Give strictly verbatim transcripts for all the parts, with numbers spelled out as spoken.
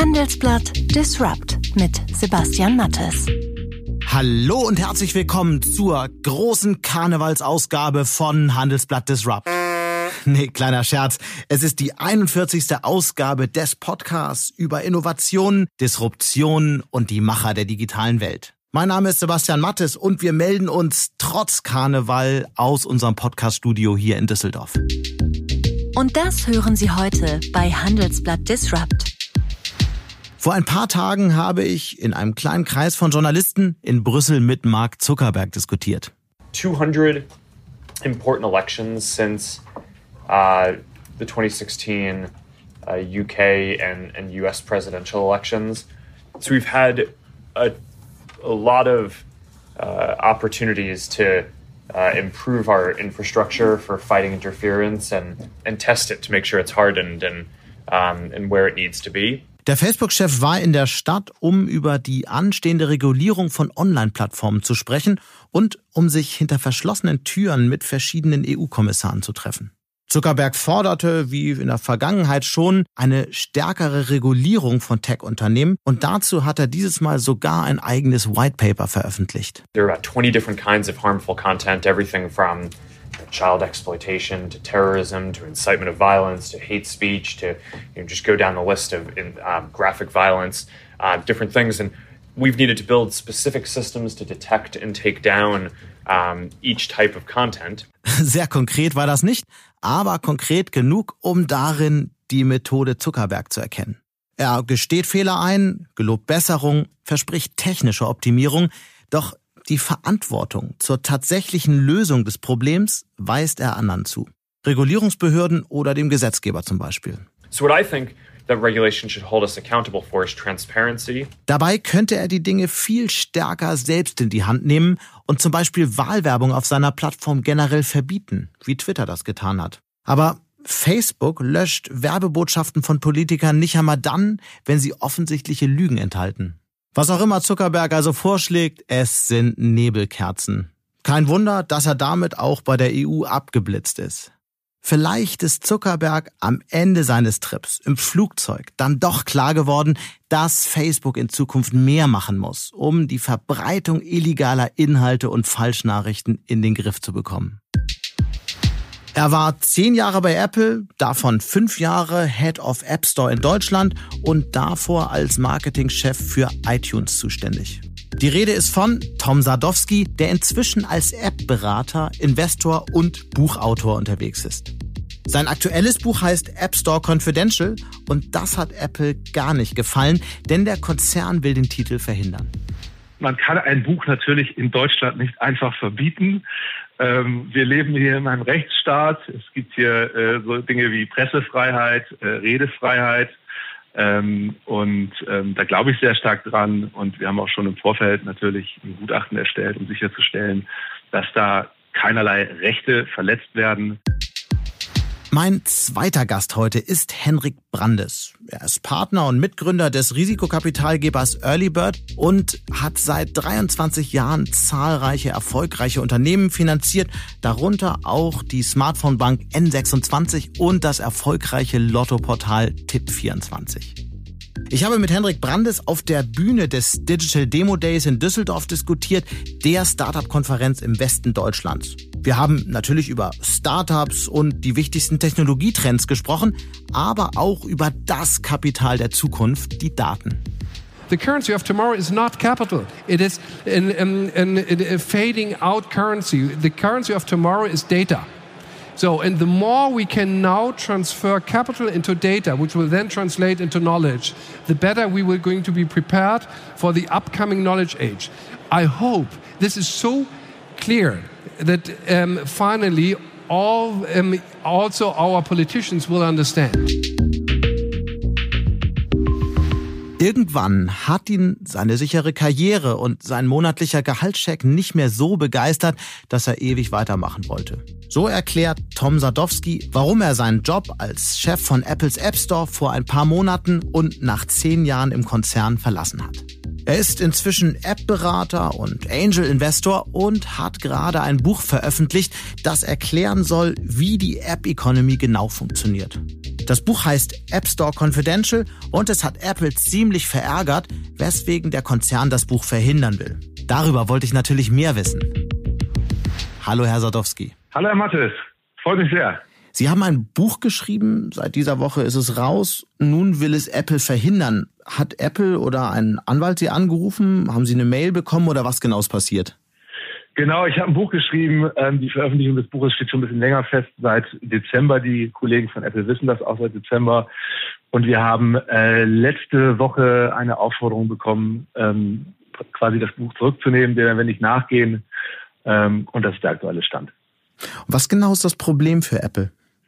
Handelsblatt Disrupt mit Sebastian Mattes. Hallo und herzlich willkommen zur großen Karnevalsausgabe von Handelsblatt Disrupt. Nee, kleiner Scherz. Es ist die einundvierzigste Ausgabe des Podcasts über Innovationen, Disruption und die Macher der digitalen Welt. Mein Name ist Sebastian Mattes und wir melden uns trotz Karneval aus unserem Podcast-Studio hier in Düsseldorf. Und das hören Sie heute bei Handelsblatt Disrupt. Vor ein paar Tagen habe ich in einem kleinen Kreis von Journalisten in Brüssel mit Mark Zuckerberg diskutiert. two hundred important elections since uh, the twenty sixteen uh, U K and, and U S presidential elections. So we've had a, a lot of uh, opportunities to uh, improve our infrastructure for fighting interference and, and test it to make sure it's hardened and, um, and where it needs to be. Der Facebook-Chef war in der Stadt, um über die anstehende Regulierung von Online-Plattformen zu sprechen und um sich hinter verschlossenen Türen mit verschiedenen E U-Kommissaren zu treffen. Zuckerberg forderte, wie in der Vergangenheit schon, eine stärkere Regulierung von Tech-Unternehmen und dazu hat er dieses Mal sogar ein eigenes White Paper veröffentlicht. There are about twenty different kinds of harmful content, everything from child exploitation to terrorism to incitement of violence to hate speech to you know, just go down the list of in, um, graphic violence, uh, different things. And we've needed to build specific systems to detect and take down um, each type of content. Sehr konkret war das nicht, aber konkret genug, um darin die Methode Zuckerberg zu erkennen. Er gesteht Fehler ein, gelobt Besserung, verspricht technische Optimierung, doch die Verantwortung zur tatsächlichen Lösung des Problems weist er anderen zu. Regulierungsbehörden oder dem Gesetzgeber zum Beispiel. So what I think that regulation should hold us accountable for is transparency. Dabei könnte er die Dinge viel stärker selbst in die Hand nehmen und zum Beispiel Wahlwerbung auf seiner Plattform generell verbieten, wie Twitter das getan hat. Aber Facebook löscht Werbebotschaften von Politikern nicht einmal dann, wenn sie offensichtliche Lügen enthalten. Was auch immer Zuckerberg also vorschlägt, es sind Nebelkerzen. Kein Wunder, dass er damit auch bei der E U abgeblitzt ist. Vielleicht ist Zuckerberg am Ende seines Trips im Flugzeug dann doch klar geworden, dass Facebook in Zukunft mehr machen muss, um die Verbreitung illegaler Inhalte und Falschnachrichten in den Griff zu bekommen. Er war zehn Jahre bei Apple, davon fünf Jahre Head of App Store in Deutschland und davor als Marketingchef für iTunes zuständig. Die Rede ist von Tom Sadowski, der inzwischen als App-Berater, Investor und Buchautor unterwegs ist. Sein aktuelles Buch heißt App Store Confidential und das hat Apple gar nicht gefallen, denn der Konzern will den Titel verhindern. Man kann ein Buch natürlich in Deutschland nicht einfach verbieten. Ähm, wir leben hier in einem Rechtsstaat. Es gibt hier äh, so Dinge wie Pressefreiheit, äh, Redefreiheit. Ähm, und ähm, da glaube ich sehr stark dran. Und wir haben auch schon im Vorfeld natürlich ein Gutachten erstellt, um sicherzustellen, dass da keinerlei Rechte verletzt werden. Mein zweiter Gast heute ist Henrik Brandes. Er ist Partner und Mitgründer des Risikokapitalgebers Earlybird und hat seit dreiundzwanzig Jahren zahlreiche erfolgreiche Unternehmen finanziert, darunter auch die Smartphone-Bank N sechsundzwanzig und das erfolgreiche Lottoportal Tipp vierundzwanzig. Ich habe mit Henrik Brandes auf der Bühne des Digital Demo Days in Düsseldorf diskutiert, der Startup-Konferenz im Westen Deutschlands. Wir haben natürlich über Startups und die wichtigsten Technologietrends gesprochen, aber auch über das Kapital der Zukunft, die Daten. The currency of tomorrow is not capital. It is an, an, an, a fading out currency. The currency of tomorrow is data. So, and the more we can now transfer capital into data, which will then translate into knowledge, the better we will going to be prepared for the upcoming knowledge age. I hope this is so clear that um, finally all, um, also our politicians will understand. Irgendwann hat ihn seine sichere Karriere und sein monatlicher Gehaltscheck nicht mehr so begeistert, dass er ewig weitermachen wollte. So erklärt Tom Sadowski, warum er seinen Job als Chef von Apples App Store vor ein paar Monaten und nach zehn Jahren im Konzern verlassen hat. Er ist inzwischen App-Berater und Angel-Investor und hat gerade ein Buch veröffentlicht, das erklären soll, wie die App-Economy genau funktioniert. Das Buch heißt App Store Confidential und es hat Apple ziemlich verärgert, weswegen der Konzern das Buch verhindern will. Darüber wollte ich natürlich mehr wissen. Hallo, Herr Sadowski. Hallo, Herr Mattes. Freut mich sehr. Sie haben ein Buch geschrieben, seit dieser Woche ist es raus. Nun will es Apple verhindern. Hat Apple oder ein Anwalt Sie angerufen? Haben Sie eine Mail bekommen oder was genau ist passiert? Genau, ich habe ein Buch geschrieben. Die Veröffentlichung des Buches steht schon ein bisschen länger fest, seit Dezember. Die Kollegen von Apple wissen das auch seit Dezember. Und wir haben äh, letzte Woche eine Aufforderung bekommen, ähm, quasi das Buch zurückzunehmen, der wenn nicht nachgehen. Ähm, und das ist der aktuelle Stand. Was genau ist das Problem für Apple?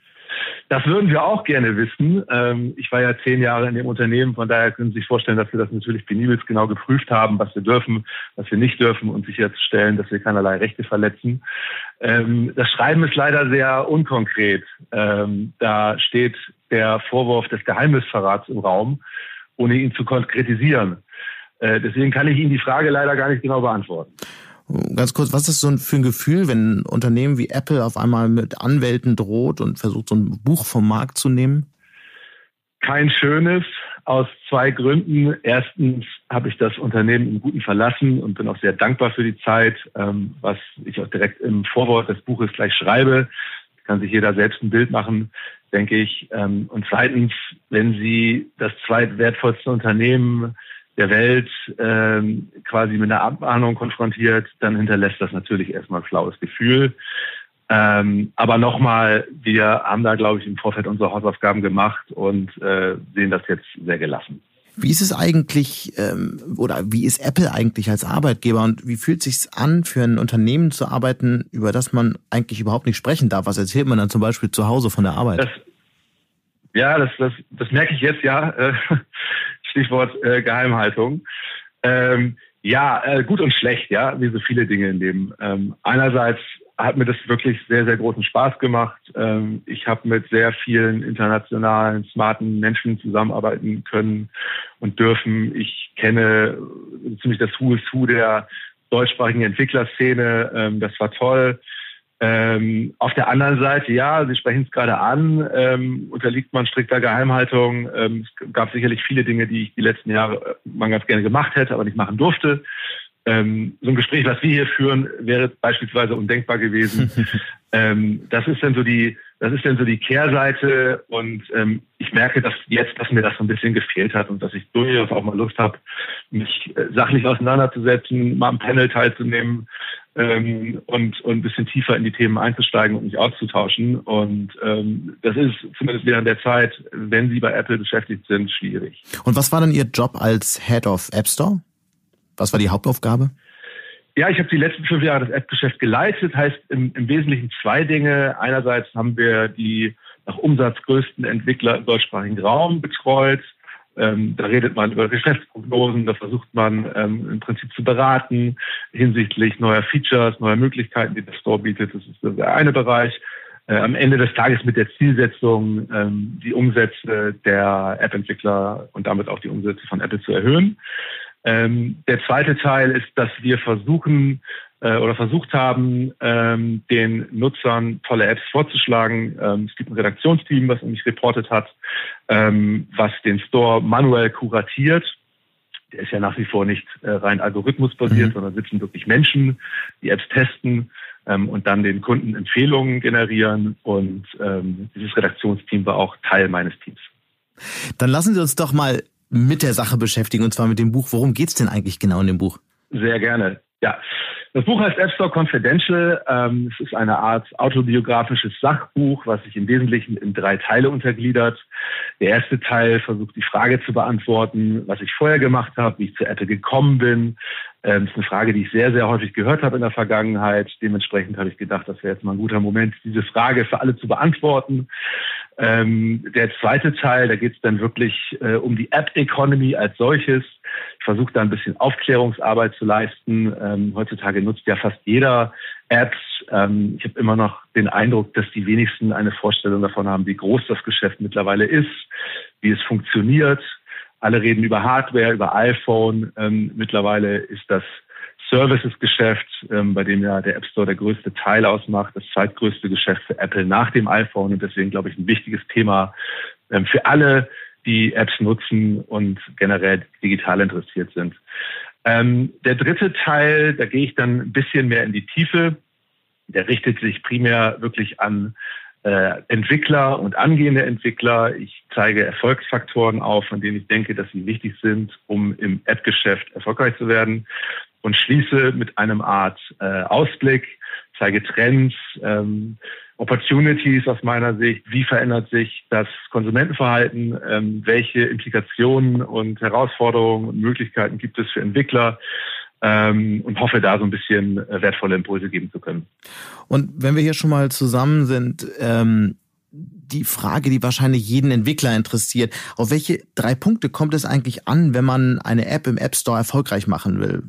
Das würden wir auch gerne wissen. Ich war ja zehn Jahre in dem Unternehmen, von daher können Sie sich vorstellen, dass wir das natürlich penibelst genau geprüft haben, was wir dürfen, was wir nicht dürfen und sicherzustellen, dass wir keinerlei Rechte verletzen. Das Schreiben ist leider sehr unkonkret. Da steht der Vorwurf des Geheimnisverrats im Raum, ohne ihn zu konkretisieren. Deswegen kann ich Ihnen die Frage leider gar nicht genau beantworten. Ganz kurz, was ist so für ein Gefühl, wenn ein Unternehmen wie Apple auf einmal mit Anwälten droht und versucht, so ein Buch vom Markt zu nehmen? Kein schönes, aus zwei Gründen. Erstens habe ich das Unternehmen im Guten verlassen und bin auch sehr dankbar für die Zeit, was ich auch direkt im Vorwort des Buches gleich schreibe. Kann sich jeder selbst ein Bild machen, denke ich. Und zweitens, wenn Sie das zweitwertvollste Unternehmen der Welt ähm, quasi mit einer Abmahnung konfrontiert, dann hinterlässt das natürlich erstmal ein flaues Gefühl. Ähm, aber nochmal, wir haben da, glaube ich, im Vorfeld unsere Hausaufgaben gemacht und äh, sehen das jetzt sehr gelassen. Wie ist es eigentlich, ähm, oder wie ist Apple eigentlich als Arbeitgeber und wie fühlt es sich an, für ein Unternehmen zu arbeiten, über das man eigentlich überhaupt nicht sprechen darf? Was erzählt man dann zum Beispiel zu Hause von der Arbeit? Das, ja, das, das, das merke ich jetzt, ja. Äh, Stichwort äh, Geheimhaltung. Ähm, ja, äh, gut und schlecht, ja, wie so viele Dinge im Leben. Ähm, einerseits hat mir das wirklich sehr, sehr großen Spaß gemacht. Ähm, ich habe mit sehr vielen internationalen, smarten Menschen zusammenarbeiten können und dürfen. Ich kenne ziemlich das Who is Who der deutschsprachigen Entwicklerszene. Ähm, das war toll. Ähm, auf der anderen Seite, ja, Sie sprechen es gerade an, ähm, unterliegt man strikter Geheimhaltung. Ähm, es gab sicherlich viele Dinge, die ich die letzten Jahre mal ganz gerne gemacht hätte, aber nicht machen durfte. Ähm, so ein Gespräch, was wir hier führen, wäre beispielsweise undenkbar gewesen. ähm, das ist dann so die, das ist dann so die Kehrseite und ähm, ich merke, dass jetzt, dass mir das so ein bisschen gefehlt hat und dass ich durchaus auch mal Lust habe, mich äh, sachlich auseinanderzusetzen, mal am Panel teilzunehmen ähm, und, und ein bisschen tiefer in die Themen einzusteigen und mich auszutauschen. Und ähm, das ist zumindest während der Zeit, wenn Sie bei Apple beschäftigt sind, schwierig. Und was war dann Ihr Job als Head of App Store? Was war die Hauptaufgabe? Ja, ich habe die letzten fünf Jahre das App-Geschäft geleitet, heißt im, im Wesentlichen zwei Dinge. Einerseits haben wir die nach Umsatz größten Entwickler im deutschsprachigen Raum betreut. Ähm, da redet man über Geschäftsprognosen, da versucht man ähm, im Prinzip zu beraten hinsichtlich neuer Features, neuer Möglichkeiten, die der Store bietet. Das ist der eine Bereich. Äh, am Ende des Tages mit der Zielsetzung, ähm, die Umsätze der App-Entwickler und damit auch die Umsätze von Apple zu erhöhen. Ähm, der zweite Teil ist, dass wir versuchen äh, oder versucht haben, ähm, den Nutzern tolle Apps vorzuschlagen. Ähm, es gibt ein Redaktionsteam, was mich reportet hat, ähm, was den Store manuell kuratiert. Der ist ja nach wie vor nicht äh, rein algorithmusbasiert, mhm. sondern sitzen wirklich Menschen, die Apps testen ähm, und dann den Kunden Empfehlungen generieren. Und ähm, dieses Redaktionsteam war auch Teil meines Teams. Dann lassen Sie uns doch mal mit der Sache beschäftigen, und zwar mit dem Buch. Worum geht's denn eigentlich genau in dem Buch? Sehr gerne, ja. Das Buch heißt App Store Confidential. Ähm, es ist eine Art autobiografisches Sachbuch, was sich im Wesentlichen in drei Teile untergliedert. Der erste Teil versucht, die Frage zu beantworten, was ich vorher gemacht habe, wie ich zu Apple gekommen bin. Ähm, das ist eine Frage, die ich sehr, sehr häufig gehört habe in der Vergangenheit. Dementsprechend habe ich gedacht, das wäre jetzt mal ein guter Moment, diese Frage für alle zu beantworten. Ähm, der zweite Teil, da geht es dann wirklich äh, um die App-Economy als solches. Ich versuche da ein bisschen Aufklärungsarbeit zu leisten. Ähm, heutzutage nutzt ja fast jeder Apps. Ähm, ich habe immer noch den Eindruck, dass die wenigsten eine Vorstellung davon haben, wie groß das Geschäft mittlerweile ist, wie es funktioniert. Alle reden über Hardware, über iPhone. Ähm, mittlerweile ist das Services-Geschäft, ähm, bei dem ja der App Store der größte Teil ausmacht, das zweitgrößte Geschäft für Apple nach dem iPhone und deswegen, glaube ich, ein wichtiges Thema ähm, für alle, die Apps nutzen und generell digital interessiert sind. Ähm, der dritte Teil, da gehe ich dann ein bisschen mehr in die Tiefe. Der richtet sich primär wirklich an äh, Entwickler und angehende Entwickler. Ich zeige Erfolgsfaktoren auf, von denen ich denke, dass sie wichtig sind, um im App-Geschäft erfolgreich zu werden. Und schließe mit einem Art äh, Ausblick, zeige Trends, ähm, Opportunities aus meiner Sicht, wie verändert sich das Konsumentenverhalten, ähm, welche Implikationen und Herausforderungen und Möglichkeiten gibt es für Entwickler, ähm, und hoffe, da so ein bisschen äh, wertvolle Impulse geben zu können. Und wenn wir hier schon mal zusammen sind, ähm, die Frage, die wahrscheinlich jeden Entwickler interessiert, auf welche drei Punkte kommt es eigentlich an, wenn man eine App im App Store erfolgreich machen will?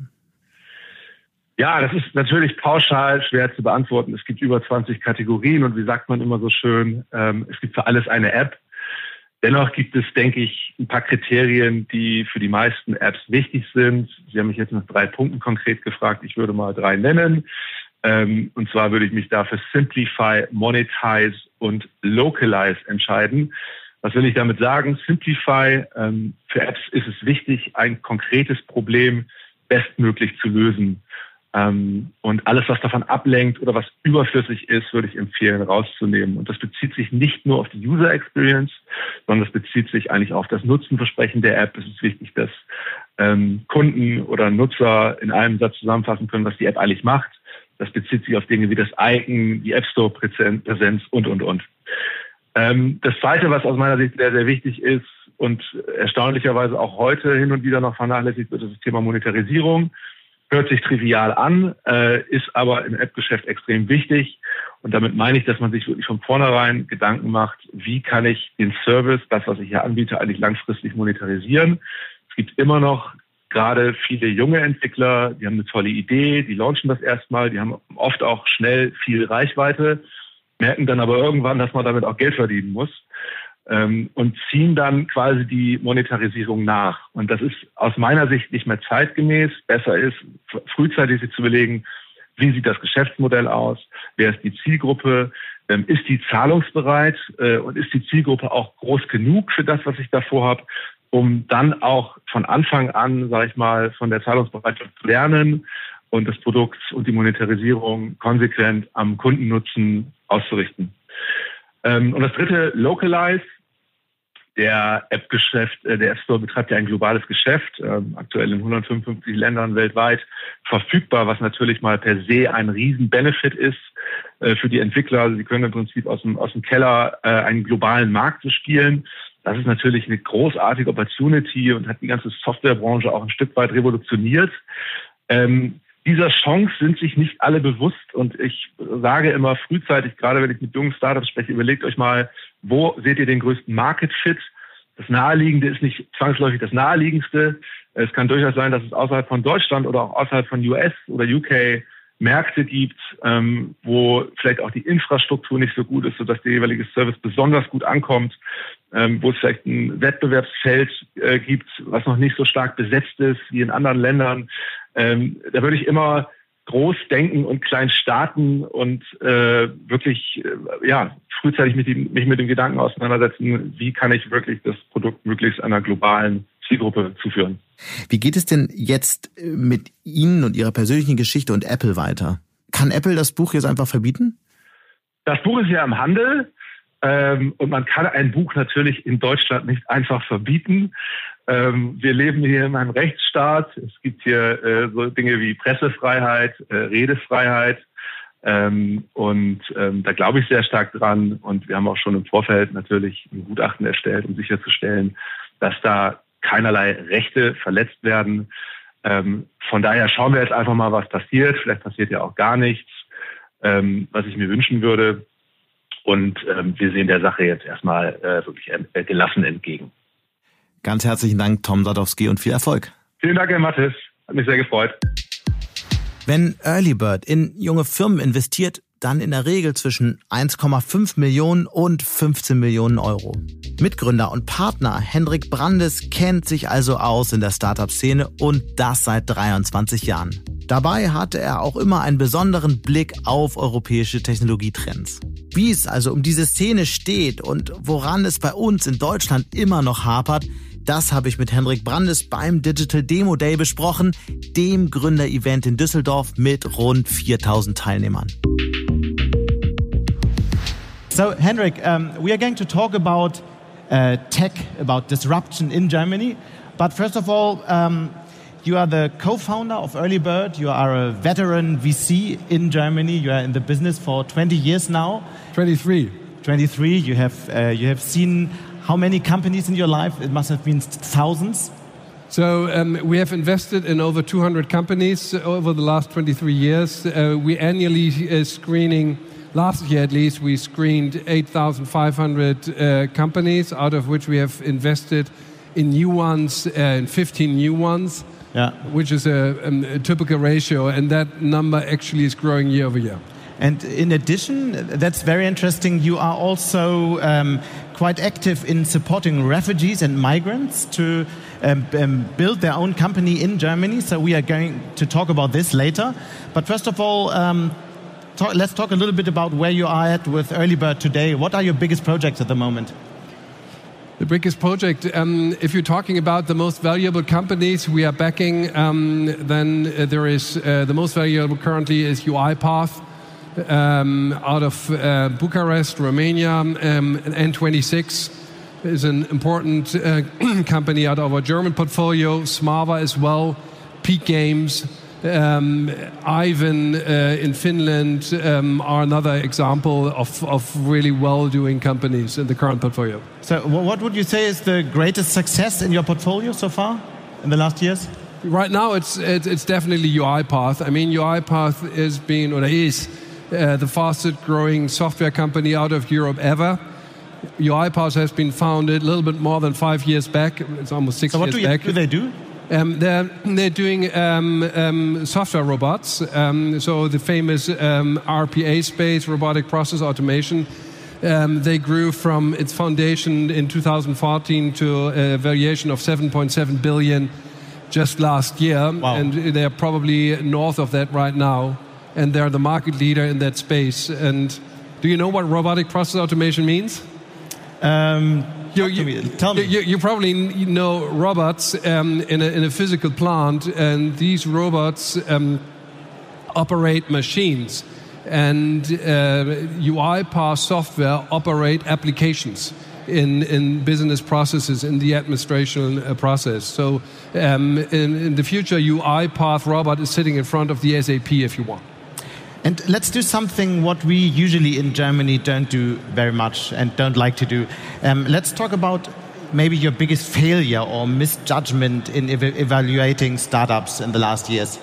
Ja, das ist natürlich pauschal schwer zu beantworten. Es gibt über zwanzig Kategorien und wie sagt man immer so schön, ähm, es gibt für alles eine App. Dennoch gibt es, denke ich, ein paar Kriterien, die für die meisten Apps wichtig sind. Sie haben mich jetzt nach drei Punkten konkret gefragt. Ich würde mal drei nennen. Ähm, und zwar würde ich mich da für Simplify, Monetize und Localize entscheiden. Was will ich damit sagen? Simplify, ähm, für Apps ist es wichtig, ein konkretes Problem bestmöglich zu lösen. Und alles, was davon ablenkt oder was überflüssig ist, würde ich empfehlen, rauszunehmen. Und das bezieht sich nicht nur auf die User Experience, sondern das bezieht sich eigentlich auf das Nutzenversprechen der App. Es ist wichtig, dass ähm, Kunden oder Nutzer in einem Satz zusammenfassen können, was die App eigentlich macht. Das bezieht sich auf Dinge wie das Icon, die App Store Präsenz und, und, und. Ähm, das Zweite, was aus meiner Sicht sehr, sehr wichtig ist und erstaunlicherweise auch heute hin und wieder noch vernachlässigt wird, ist das Thema Monetarisierung. Hört sich trivial an, äh, ist aber im App-Geschäft extrem wichtig. Und damit meine ich, dass man sich wirklich von vornherein Gedanken macht, wie kann ich den Service, das, was ich hier anbiete, eigentlich langfristig monetarisieren. Es gibt immer noch gerade viele junge Entwickler, die haben eine tolle Idee, die launchen das erstmal, die haben oft auch schnell viel Reichweite, merken dann aber irgendwann, dass man damit auch Geld verdienen muss. Und ziehen dann quasi die Monetarisierung nach. Und das ist aus meiner Sicht nicht mehr zeitgemäß. Besser ist, frühzeitig sich zu überlegen, wie sieht das Geschäftsmodell aus, wer ist die Zielgruppe, ist die zahlungsbereit und ist die Zielgruppe auch groß genug für das, was ich da vorhabe, um dann auch von Anfang an, sage ich mal, von der Zahlungsbereitschaft zu lernen und das Produkt und die Monetarisierung konsequent am Kundennutzen auszurichten. Und das dritte, Localize. Der App-Geschäft, der App Store betreibt ja ein globales Geschäft, ähm, aktuell in hundertfünfundfünfzig Ländern weltweit verfügbar, was natürlich mal per se ein Riesen-Benefit ist äh, für die Entwickler. Also sie können im Prinzip aus dem, aus dem Keller äh, einen globalen Markt bespielen. Das ist natürlich eine großartige Opportunity und hat die ganze Softwarebranche auch ein Stück weit revolutioniert. Ähm, Dieser Chance sind sich nicht alle bewusst und ich sage immer frühzeitig, gerade wenn ich mit jungen Startups spreche, überlegt euch mal, wo seht ihr den größten Market Fit? Das Naheliegende ist nicht zwangsläufig das Naheliegendste. Es kann durchaus sein, dass es außerhalb von Deutschland oder auch außerhalb von U S oder U K Märkte gibt, ähm, wo vielleicht auch die Infrastruktur nicht so gut ist, sodass der jeweilige Service besonders gut ankommt, ähm, wo es vielleicht ein Wettbewerbsfeld äh, gibt, was noch nicht so stark besetzt ist wie in anderen Ländern. Ähm, da würde ich immer groß denken und klein starten und äh, wirklich äh, ja frühzeitig mit dem, mich mit dem Gedanken auseinandersetzen, wie kann ich wirklich das Produkt möglichst einer globalen Zielgruppe zuführen. Wie geht es denn jetzt mit Ihnen und Ihrer persönlichen Geschichte und Apple weiter? Kann Apple das Buch jetzt einfach verbieten? Das Buch ist ja im Handel ähm, und man kann ein Buch natürlich in Deutschland nicht einfach verbieten. Ähm, wir leben hier in einem Rechtsstaat. Es gibt hier äh, so Dinge wie Pressefreiheit, äh, Redefreiheit. Ähm, und ähm, da glaube ich sehr stark dran. Und wir haben auch schon im Vorfeld natürlich ein Gutachten erstellt, um sicherzustellen, dass da keinerlei Rechte verletzt werden. Ähm, von daher schauen wir jetzt einfach mal, was passiert. Vielleicht passiert ja auch gar nichts, ähm, was ich mir wünschen würde. Und ähm, wir sehen der Sache jetzt erstmal äh, wirklich äh, gelassen entgegen. Ganz herzlichen Dank, Tom Sadowski, und viel Erfolg. Vielen Dank, Herr Mattes. Hat mich sehr gefreut. Wenn Earlybird in junge Firmen investiert, dann in der Regel zwischen eins Komma fünf Millionen und fünfzehn Millionen Euro. Mitgründer und Partner Hendrik Brandes kennt sich also aus in der Startup-Szene und das seit dreiundzwanzig Jahren. Dabei hatte er auch immer einen besonderen Blick auf europäische Technologietrends. Wie es also um diese Szene steht und woran es bei uns in Deutschland immer noch hapert, das habe ich mit Henrik Brandes beim Digital Demo Day besprochen, dem Gründer-Event in Düsseldorf mit rund viertausend Teilnehmern. So, Henrik, um, we are going to talk about uh, tech, about disruption in Germany. But first of all, um, you are the co-founder of Earlybird. You are a veteran V C in Germany. You are in the business for twenty years now. twenty-three. twenty-three. You have uh, you have seen how many companies in your life? It must have been thousands. So um, we have invested in over two hundred companies over the last twenty-three years. Uh, we annually uh, screening. Last year, at least, we screened eight thousand five hundred uh, companies, out of which we have invested in new ones, uh, in fifteen new ones. Yeah. Which is a, a typical ratio, and that number actually is growing year over year. And in addition, that's very interesting, you are also um, quite active in supporting refugees and migrants to um, um, build their own company in Germany. So we are going to talk about this later. But first of all, um, talk, let's talk a little bit about where you are at with Earlybird today. What are your biggest projects at the moment? The biggest project, um, if you're talking about the most valuable companies we are backing, um, then uh, there is uh, the most valuable currently is UiPath um, out of uh, Bucharest, Romania, um, and N twenty-six is an important uh, company out of our German portfolio, Smava as well, Peak Games. Um, Ivan uh, in Finland um, are another example of, of really well-doing companies in the current portfolio. So what would you say is the greatest success in your portfolio so far in the last years? Right now it's it's, it's definitely UiPath. I mean, UiPath is being, or is uh, the fastest growing software company out of Europe ever. UiPath has been founded a little bit more than five years back. It's almost six so years back. So what do they do? Um, they're, they're doing um, um, software robots, um, so the famous um, R P A space, robotic process automation. Um, they grew from its foundation in two thousand fourteen to a valuation of seven point seven billion just last year, wow. And they're probably north of that right now, and they're the market leader in that space. And do you know what robotic process automation means? Um, You, you, Tell me. You, you probably know robots um, in, a, in a physical plant, and these robots um, operate machines. And uh, UiPath software operate applications in, in business processes, in the administration uh, process. So um, in, in the future, UiPath robot is sitting in front of the S A P if you want. And let's do something what we usually in Germany don't do very much and don't like to do. Um, let's talk about maybe your biggest failure or misjudgment in ev evaluating startups in the last years.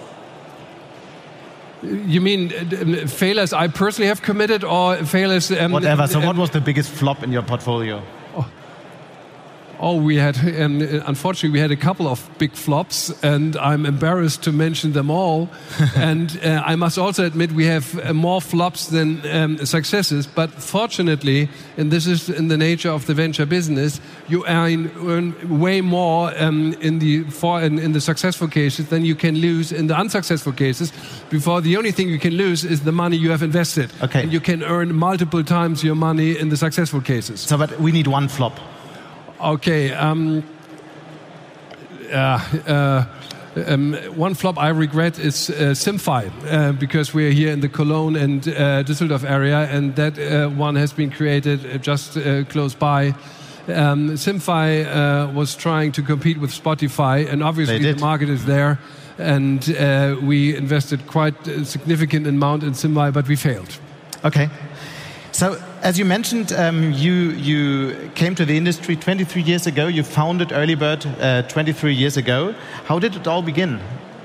You mean uh, failures I personally have committed, or failures... Um, Whatever. So um, what was the biggest flop in your portfolio? Oh. Oh, we had, um, unfortunately, we had a couple of big flops, and I'm embarrassed to mention them all. And uh, I must also admit we have uh, more flops than um, successes. But fortunately, and this is in the nature of the venture business, you earn, earn way more um, in the for in, in the successful cases than you can lose in the unsuccessful cases. Before, the only thing you can lose is the money you have invested. Okay. And you can earn multiple times your money in the successful cases. So, but we need one flop. Okay. Um, uh, uh, um, one flop I regret is uh, Simfy, uh, because we are here in the Cologne and uh, Düsseldorf area, and that uh, one has been created just uh, close by. Um, Simfy uh, was trying to compete with Spotify, and obviously the market is there, and uh, we invested quite a significant amount in Simfy, but we failed. Okay. So, as you mentioned, um, you you came to the industry twenty-three years ago. You founded Earlybird uh, twenty-three years ago. How did it all begin?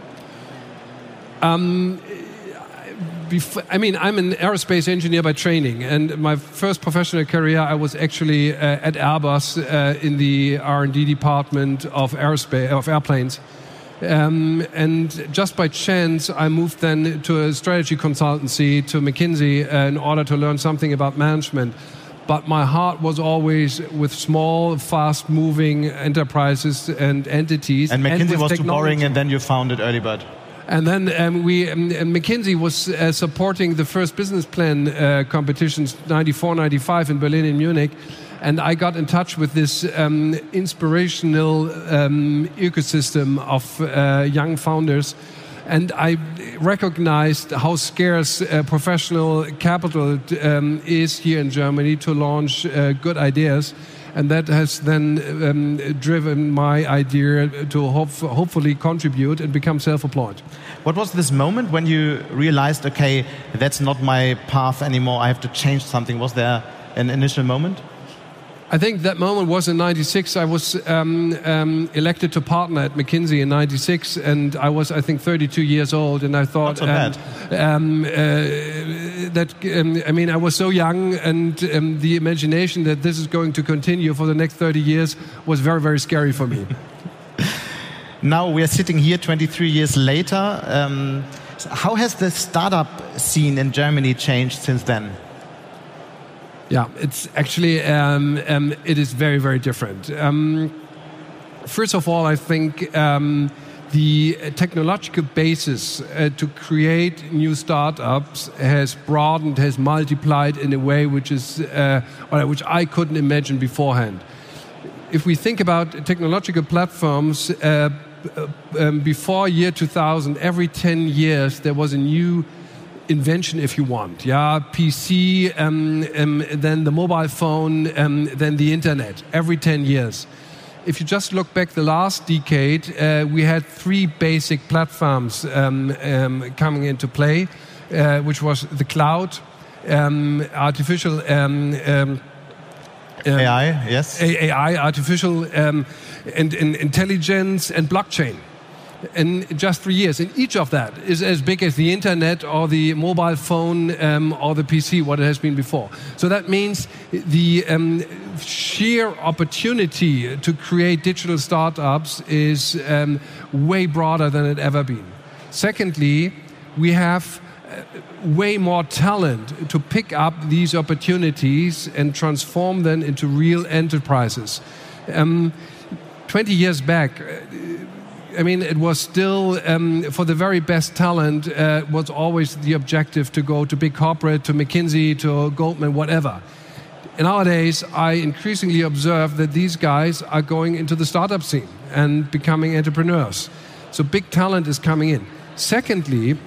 Um, I mean, I'm an aerospace engineer by training, and my first professional career, I was actually uh, at Airbus uh, in the R and D department of aerospace of airplanes. Um, and just by chance, I moved then to a strategy consultancy, to McKinsey, uh, in order to learn something about management. But my heart was always with small, fast-moving enterprises and entities. And McKinsey and was technology. too boring, and then you founded Earlybird. And then um, we, um, McKinsey was uh, supporting the first business plan uh, competitions, ninety-four, ninety-five in Berlin and Munich. And I got in touch with this um, inspirational um, ecosystem of uh, young founders. And I recognized how scarce uh, professional capital um, is here in Germany to launch uh, good ideas. And that has then um, driven my idea to hope, hopefully contribute and become self-employed. What was this moment when you realized, okay, that's not my path anymore, I have to change something? Was there an initial moment? I think that moment was in ninety-six. I was um, um, elected to partner at McKinsey in ninety-six, and I was, I think, thirty-two years old. And I thought so bad. Um, um, uh, that um, I mean, I was so young, and um, the imagination that this is going to continue for the next thirty years was very, very scary for me. Now we are sitting here twenty-three years later. Um, how has the startup scene in Germany changed since then? Yeah, it's actually, um, um, it is very, very different. Um, first of all, I think um, the technological basis uh, to create new startups has broadened, has multiplied in a way which is, uh, which I couldn't imagine beforehand. If we think about technological platforms, uh, um, before year two thousand, every ten years there was a new invention, if you want. Yeah, P C, um, um, then the mobile phone, um, then the internet, every ten years. If you just look back the last decade, uh, we had three basic platforms um, um, coming into play, uh, which was the cloud, um, artificial um, um, A I, yes. A I, artificial um, and, and intelligence, and blockchain. In just three years. And each of that is as big as the internet or the mobile phone um, or the P C, what it has been before. So that means the um, sheer opportunity to create digital startups is um, way broader than it ever been. Secondly, we have uh, way more talent to pick up these opportunities and transform them into real enterprises. Um, twenty years back, I mean, it was still, um, for the very best talent, uh, was always the objective to go to big corporate, to McKinsey, to Goldman, whatever. And nowadays, I increasingly observe that these guys are going into the startup scene and becoming entrepreneurs. So big talent is coming in. Secondly,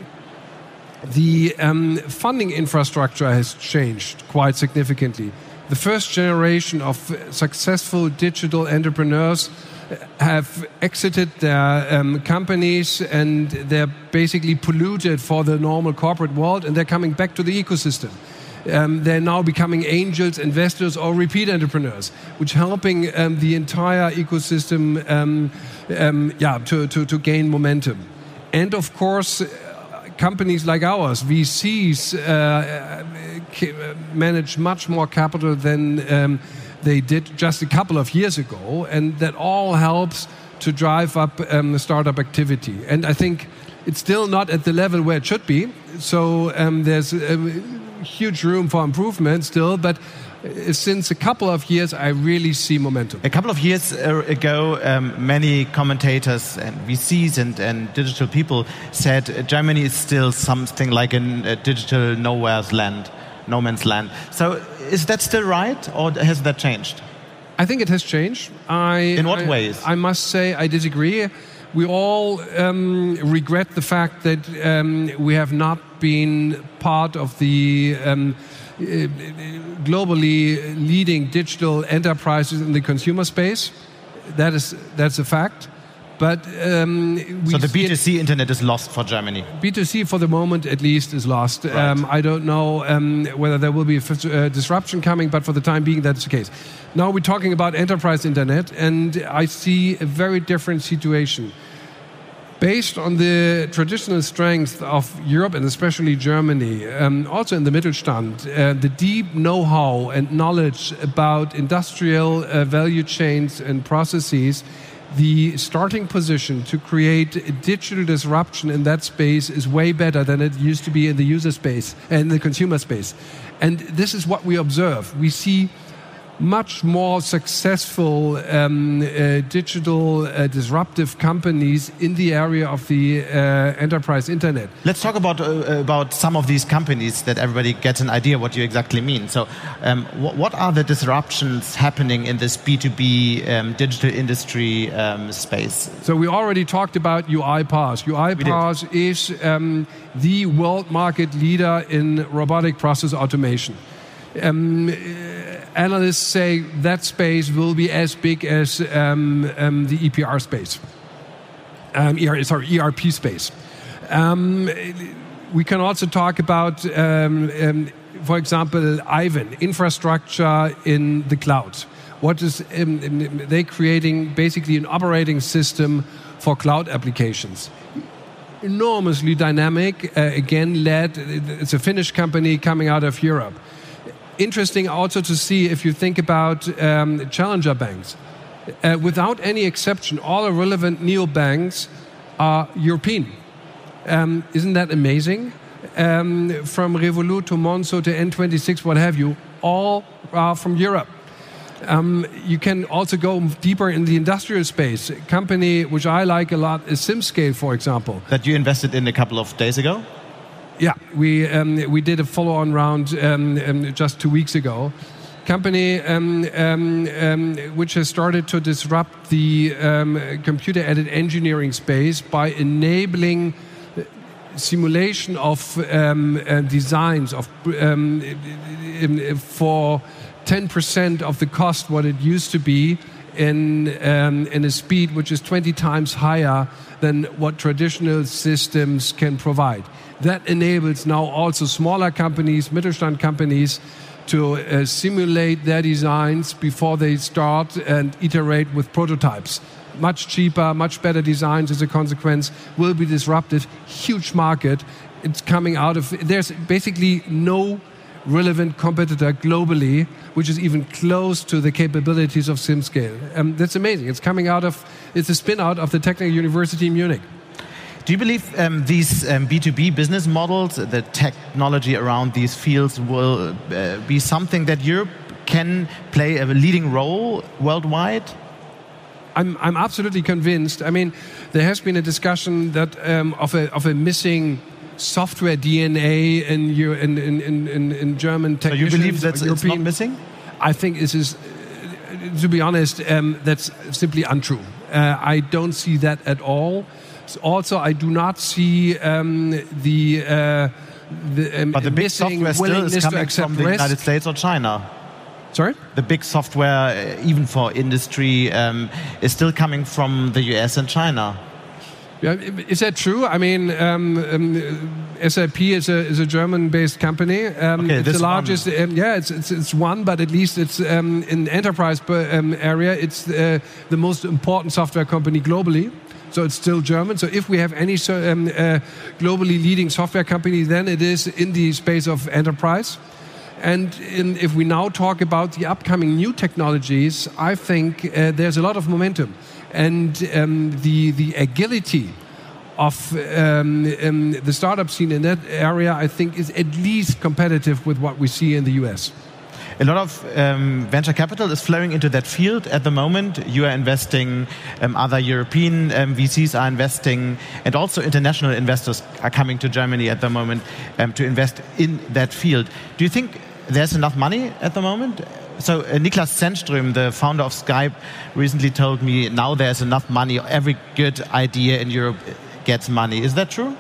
the um, funding infrastructure has changed quite significantly. The first generation of successful digital entrepreneurs have exited their um, companies, and they're basically polluted for the normal corporate world, and they're coming back to the ecosystem. Um, they're now becoming angels, investors, or repeat entrepreneurs, which helping um, the entire ecosystem um, um, yeah, to, to, to gain momentum. And of course, companies like ours, V Cs, uh, manage much more capital than um, they did just a couple of years ago, and that all helps to drive up um, the startup activity. And I think it's still not at the level where it should be, so um, there's a huge room for improvement still, but since a couple of years, I really see momentum. A couple of years ago, um, many commentators and V Cs and, and digital people said uh, Germany is still something like a, a digital nowhere's land. No man's land. So is that still right, or has that changed? I think it has changed. I, In what I, ways? I must say I disagree. We all um, regret the fact that um, we have not been part of the um, uh, globally leading digital enterprises in the consumer space. That is that's a fact. But um, we so the B two C internet is lost for Germany. B two C for the moment at least is lost. Right. Um, I don't know um, whether there will be a uh, disruption coming, but for the time being that's the case. Now we're talking about enterprise internet, and I see a very different situation. Based on the traditional strength of Europe and especially Germany, um, also in the Mittelstand, uh, the deep know-how and knowledge about industrial uh, value chains and processes, the starting position to create digital disruption in that space is way better than it used to be in the user space and the consumer space. And this is what we observe. We see much more successful um, uh, digital uh, disruptive companies in the area of the uh, enterprise internet. Let's talk about uh, about some of these companies that everybody gets an idea what you exactly mean. So, um, wh what are the disruptions happening in this B two B um, digital industry um, space? So we already talked about UiPath. UiPath is um, the world market leader in robotic process automation. Um, analysts say that space will be as big as um, um, the E P R space. Um, E R, sorry, E R P space. Um, we can also talk about, um, um, for example, Ivan, infrastructure in the cloud. What is um, they creating? Basically, an operating system for cloud applications. Enormously dynamic. Uh, again, led. It's a Finnish company coming out of Europe. Interesting also to see if you think about um, challenger banks. Uh, without any exception, all the relevant neobanks are European. Um, isn't that amazing? Um, from Revolut to Monzo to N twenty-six, what have you, all are from Europe. Um, you can also go deeper in the industrial space. A company which I like a lot is SimScale, for example. That you invested in a couple of days ago? Yeah, we um, we did a follow-on round um, um, just two weeks ago. Company um, um, um, which has started to disrupt the um, computer-aided engineering space by enabling simulation of um, uh, designs of um, for ten percent of the cost what it used to be in um, in a speed which is twenty times higher than what traditional systems can provide. That enables now also smaller companies, Mittelstand companies, to uh, simulate their designs before they start and iterate with prototypes. Much cheaper, much better designs as a consequence, will be disrupted. Huge market. It's coming out of... There's basically no relevant competitor globally which is even close to the capabilities of SimScale. Um, that's amazing. It's coming out of... It's a spin-out of the Technical University in Munich. Do you believe um, these um, B two B business models, the technology around these fields, will uh, be something that Europe can play a leading role worldwide? I'm I'm absolutely convinced. I mean, there has been a discussion that um, of a of a missing software D N A in in in in, in German technicians. So you believe that's it's not missing? I think this is, to be honest, um, that's simply untrue. Uh, I don't see that at all. Also, I do not see um, the uh, the um, but the big missing software still willingness is to coming accept from the risk. United States or China. Sorry? The big software, uh, even for industry, um, is still coming from the U S and China. Yeah, is that true? I mean, um, um, S A P is a is a German-based company. Um, okay, it's the largest. Um, yeah, it's, it's it's one, but at least it's um, in the enterprise um, area. It's uh, the most important software company globally. So it's still German. So if we have any um, uh, globally leading software company, then it is in the space of enterprise. And in, if we now talk about the upcoming new technologies, I think uh, there's a lot of momentum. And um, the, the agility of um, um, the startup scene in that area, I think, is at least competitive with what we see in the U S. A lot of um, venture capital is flowing into that field at the moment. You are investing, um, other European um, V Cs are investing, and also international investors are coming to Germany at the moment um, to invest in that field. Do you think there's enough money at the moment? So uh, Niklas Zennström, the founder of Skype, recently told me now there's enough money. Every good idea in Europe gets money. Is that true?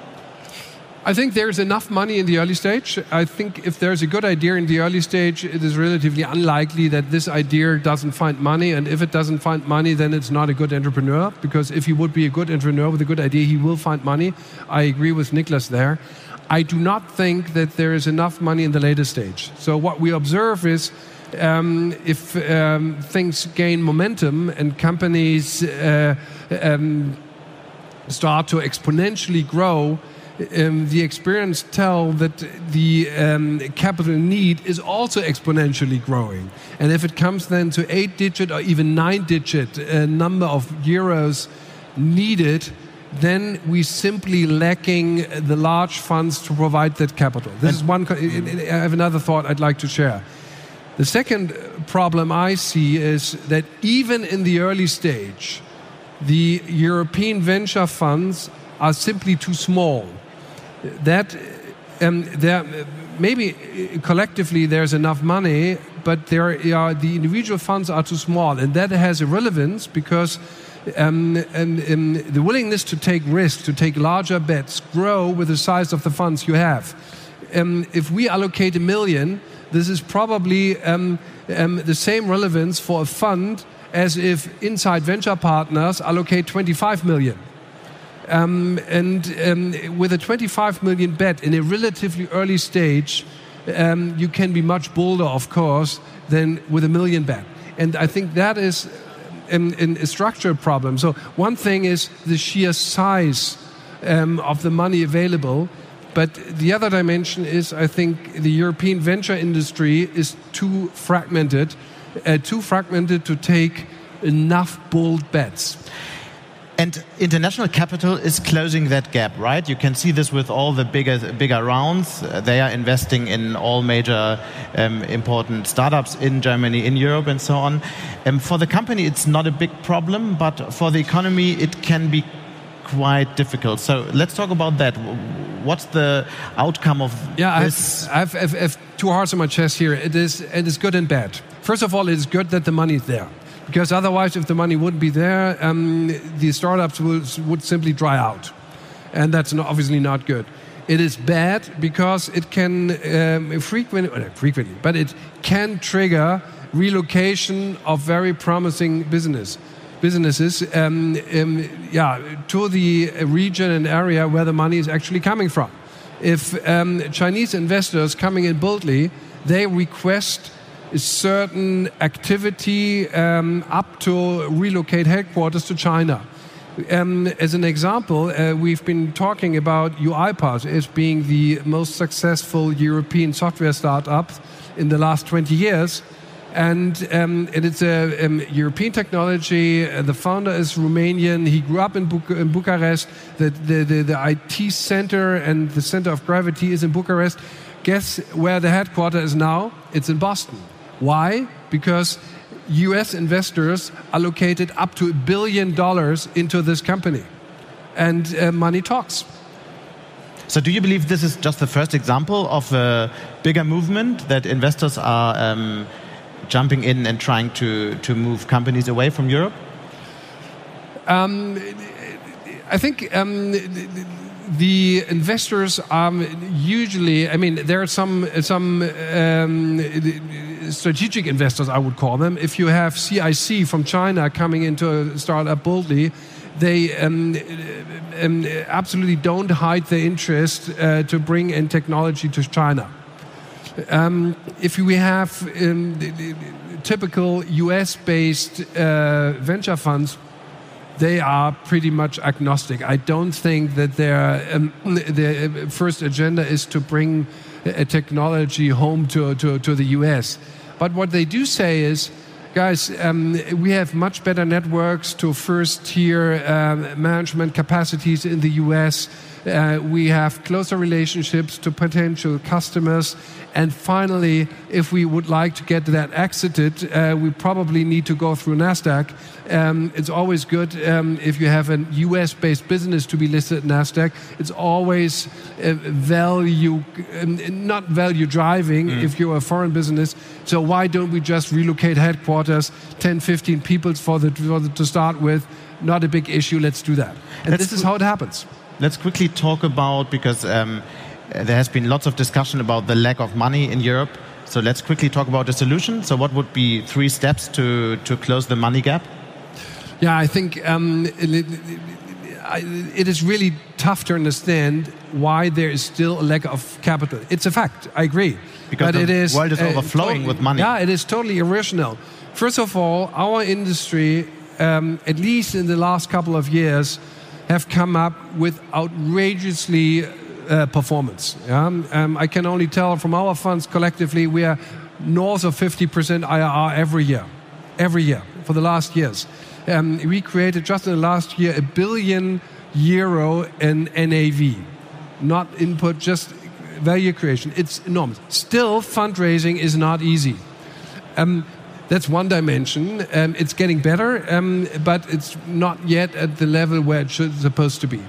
I think there's enough money in the early stage. I think if there's a good idea in the early stage, it is relatively unlikely that this idea doesn't find money. And if it doesn't find money, then it's not a good entrepreneur. Because if he would be a good entrepreneur with a good idea, he will find money. I agree with Niklas there. I do not think that there is enough money in the later stage. So what we observe is um, if um, things gain momentum and companies uh, um, start to exponentially grow, Um, the experience tell that the um, capital need is also exponentially growing. And if it comes then to eight-digit or even nine-digit uh, number of euros needed, then we simply lacking the large funds to provide that capital. This is one. I have another thought I'd like to share. The second problem I see is that even in the early stage, the European venture funds are simply too small. That um, there, maybe collectively there's enough money, but there are, the individual funds are too small, and that has a relevance because um, and, and the willingness to take risks, to take larger bets, grow with the size of the funds you have. Um, if we allocate a million, this is probably um, um, the same relevance for a fund as if Inside Venture Partners allocate twenty-five million. Um, and um, with a twenty-five million bet in a relatively early stage, um, you can be much bolder, of course, than with a million bet. And I think that is um, a structural problem. So one thing is the sheer size um, of the money available. But the other dimension is, I think, the European venture industry is too fragmented, uh, too fragmented to take enough bold bets. And international capital is closing that gap, right? You can see this with all the bigger bigger rounds. Uh, they are investing in all major um, important startups in Germany, in Europe, and so on. Um, for the company, it's not a big problem, but for the economy, it can be quite difficult. So let's talk about that. What's the outcome of yeah, this? I have, I have, I have two hearts on my chest here. It is, it is good and bad. First of all, it is good that the money is there. Because otherwise, if the money wouldn't be there, um, the startups will, would simply dry out. And that's not, obviously not good. It is bad because it can um, frequent, well, frequently, but it can trigger relocation of very promising business businesses um, um, yeah, to the region and area where the money is actually coming from. If um, Chinese investors coming in boldly, they request a certain activity um, up to relocate headquarters to China. Um, as an example, uh, we've been talking about UiPath as being the most successful European software startup in the last twenty years. And, um, and it's a um, European technology. Uh, the founder is Romanian. He grew up in, Bu- in Bucharest. The, the, the, the I T center and the center of gravity is in Bucharest. Guess where the headquarters is now? It's in Boston. Why? Because U S investors allocated up to a billion dollars into this company. And uh, money talks. So do you believe this is just the first example of a bigger movement that investors are um, jumping in and trying to, to move companies away from Europe? Um, I think um, the investors um, usually, I mean, there are some some um, strategic investors, I would call them. If you have C I C from China coming into a startup boldly, they um, um, absolutely don't hide their interest uh, to bring in technology to China. Um, if we have um, the, the typical U S-based uh, venture funds, they are pretty much agnostic. I don't think that their um, their first agenda is to bring a technology home to, to, to the U S. But what they do say is, guys, um, we have much better networks to first-tier um, management capacities in the U S. Uh, we have closer relationships to potential customers. And finally, if we would like to get that exited, uh, we probably need to go through NASDAQ. Um, it's always good um, if you have a U S-based business to be listed at NASDAQ. It's always uh, value, um, not value driving mm. if you're a foreign business. So why don't we just relocate headquarters, ten, fifteen people for the, for the, to start with? Not a big issue, let's do that. And Let's this is how it happens. Let's quickly talk about, because um, there has been lots of discussion about the lack of money in Europe. So let's quickly talk about the solution. So what would be three steps to, to close the money gap? Yeah, I think um, it, it is really tough to understand why there is still a lack of capital. It's a fact, I agree. Because but the it is, world is uh, overflowing totally, with money. Yeah, it is totally irrational. First of all, our industry, um, at least in the last couple of years, have come up with outrageously uh, performance. Yeah? Um, I can only tell from our funds collectively, we are north of fifty percent I R R every year, every year for the last years. Um, we created just in the last year a billion euro in N A V, not input, just value creation. It's enormous. Still, fundraising is not easy. Um, that's one dimension. Um, it's getting better, um, but it's not yet at the level where it should supposed to be.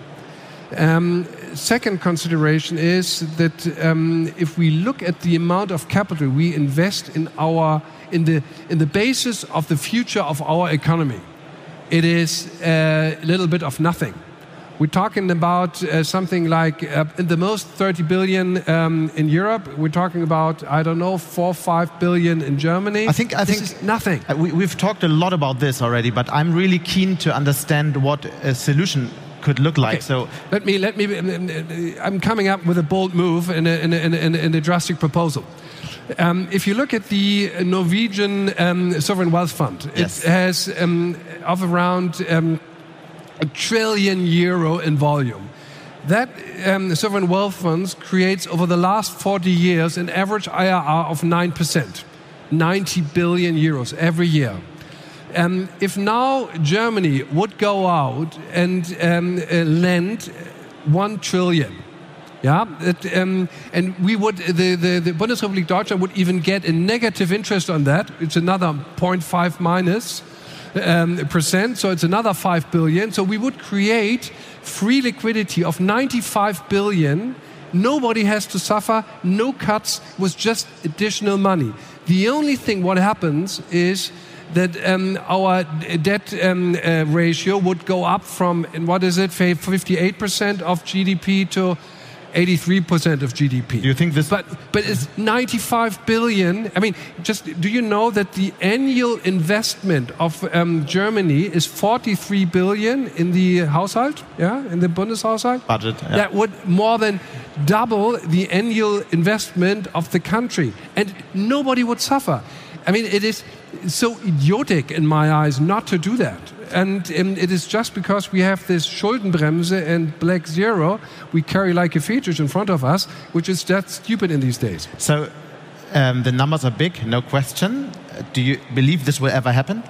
Um, second consideration is that um, if we look at the amount of capital we invest in our in the in the basis of the future of our economy, it is a little bit of nothing. We're talking about uh, something like uh, in the most thirty billion um, in Europe. We're talking about I don't know four five billion in Germany. I think I this think is nothing. Uh, we, we've talked a lot about this already, but I'm really keen to understand what a solution could look like. Okay. So let me let me. I'm coming up with a bold move and a, and a, and a, and a drastic proposal. Um, if you look at the Norwegian um, sovereign wealth fund, yes. it has um, of around. Um, a trillion euro in volume. That um, sovereign wealth funds creates over the last forty years an average I R R of nine percent, ninety billion euros every year. Um, if now Germany would go out and um, uh, lend one trillion, yeah, it, um, and we would the, the, the Bundesrepublik Deutschland would even get a negative interest on that. It's another zero point five minus. Um, percent, so it's another five billion. So we would create free liquidity of ninety-five billion. Nobody has to suffer, no cuts, with just additional money. The only thing what happens is that um, our debt um, uh, ratio would go up from, and what is it, fifty-eight percent of G D P to eighty-three percent of G D P. Do you think this? But but it's ninety-five billion. I mean, just do you know that the annual investment of um, Germany is forty-three billion in the Haushalt? Yeah, in the Bundeshaushalt budget. Yeah. That would more than double the annual investment of the country, and nobody would suffer. I mean, it is so idiotic in my eyes not to do that. And um, it is just because we have this Schuldenbremse and Black Zero we carry like a fetish in front of us, which is just stupid in these days. So um, the numbers are big, no question. Do you believe this will ever happen?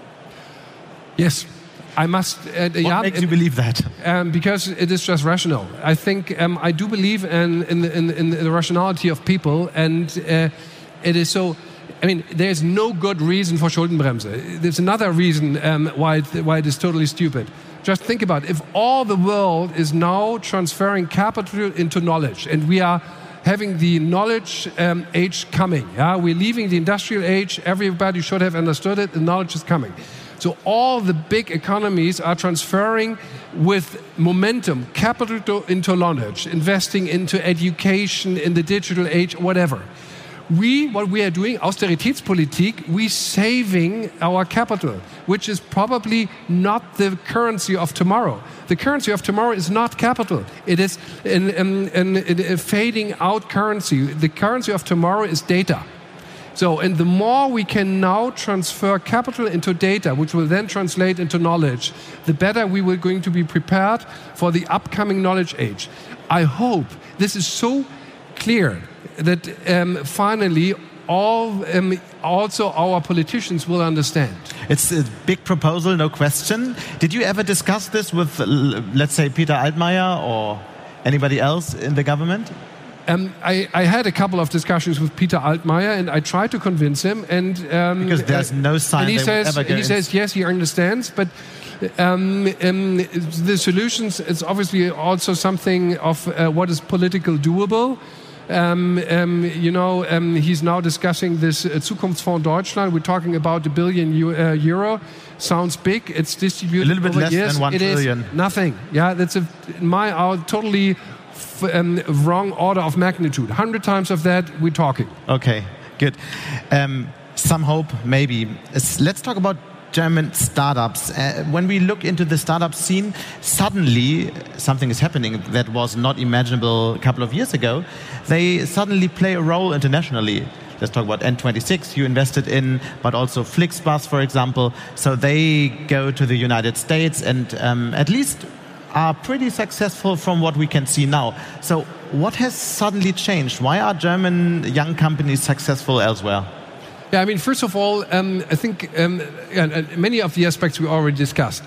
Yes. I must. Uh, what yeah, makes it, you believe that? Um, because it is just rational. I think um, I do believe in, in, in, in the rationality of people, and uh, it is so. I mean, there's no good reason for Schuldenbremse. There's another reason um, why, it, why it is totally stupid. Just think about it. If all the world is now transferring capital into knowledge, and we are having the knowledge um, age coming, yeah, we're leaving the industrial age. Everybody should have understood it. The knowledge is coming. So all the big economies are transferring with momentum capital to, into knowledge, investing into education in the digital age, whatever. We, what we are doing, Austeritätspolitik, we saving our capital, which is probably not the currency of tomorrow. The currency of tomorrow is not capital. It is an, an, an, a fading out currency. The currency of tomorrow is data. So, and the more we can now transfer capital into data, which will then translate into knowledge, the better we were going to be prepared for the upcoming knowledge age. I hope this is so clear that um, finally all, um, also our politicians will understand. It's a big proposal, no question. Did you ever discuss this with, let's say, Peter Altmaier or anybody else in the government? Um, I, I had a couple of discussions with Peter Altmaier, and I tried to convince him. And um, because there's no sign and he they says, will ever go he in. says yes, he understands, but um, um, the solutions is obviously also something of uh, what is political doable. Um, um, you know, um, he's now discussing this uh, Zukunftsfonds Deutschland. We're talking about a billion u- uh, euro. Sounds big. It's distributed a little bit over less years. than one it trillion. Is nothing. Yeah, that's a in my uh, totally f- um, wrong order of magnitude. Hundred times of that we're talking. Okay, good. Um, some hope, maybe. It's, let's talk about German startups. Uh, when we look into the startup scene, suddenly something is happening that was not imaginable a couple of years ago. They suddenly play a role internationally. Let's talk about N twenty-six you invested in, but also Flixbus, for example. So they go to the United States and um, at least are pretty successful from what we can see now. So what has suddenly changed? Why are German young companies successful elsewhere? Yeah, I mean, first of all, um, I think um, yeah, many of the aspects we already discussed.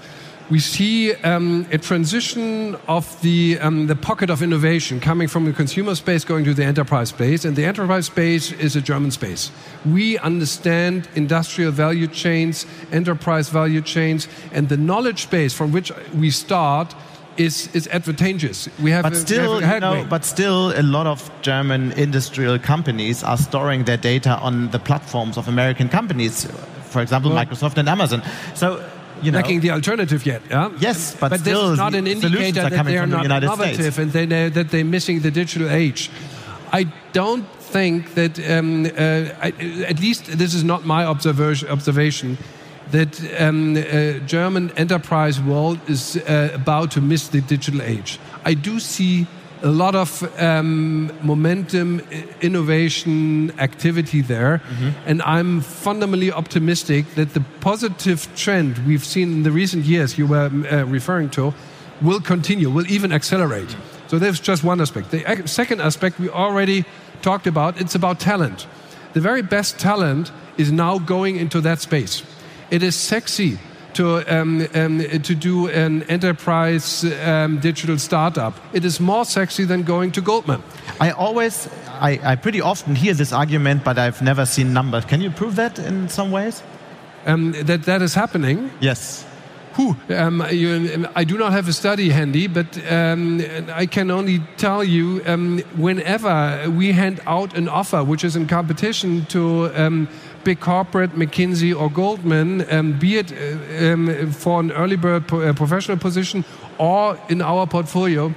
we see um, a transition of the um, the pocket of innovation coming from the consumer space going to the enterprise space, and the enterprise space is a German space. We understand industrial value chains, enterprise value chains, and the knowledge base from which we start is is advantageous. We have, but a, still, we have a you know, but still, a lot of German industrial companies are storing their data on the platforms of American companies, for example, well, Microsoft and Amazon. So. You know, lacking the alternative yet, yeah. Yes, but, but still, this is not an indicator are that they are not the innovative States. and they know that they're missing the digital age. I don't think that, um, uh, I, at least this is not my observation. observation that um, uh, German enterprise world is uh, about to miss the digital age. I do see a lot of um, momentum, innovation, activity there. Mm-hmm. And I'm fundamentally optimistic that the positive trend we've seen in the recent years you were uh, referring to will continue, will even accelerate. Mm-hmm. So there's just one aspect. The ac- second aspect we already talked about, it's about talent. The very best talent is now going into that space. It is sexy to um, um, to do an enterprise um, digital startup. It is more sexy than going to Goldman. I always, I, I pretty often hear this argument, but I've never seen numbers. Can you prove that in some ways? Um, that that is happening? Yes. Who? Um, you, I do not have a study handy, but um, I can only tell you um, whenever we hand out an offer which is in competition to um, big corporate, McKinsey or Goldman, um, be it uh, um, for an early bird po- uh, professional position or in our portfolio,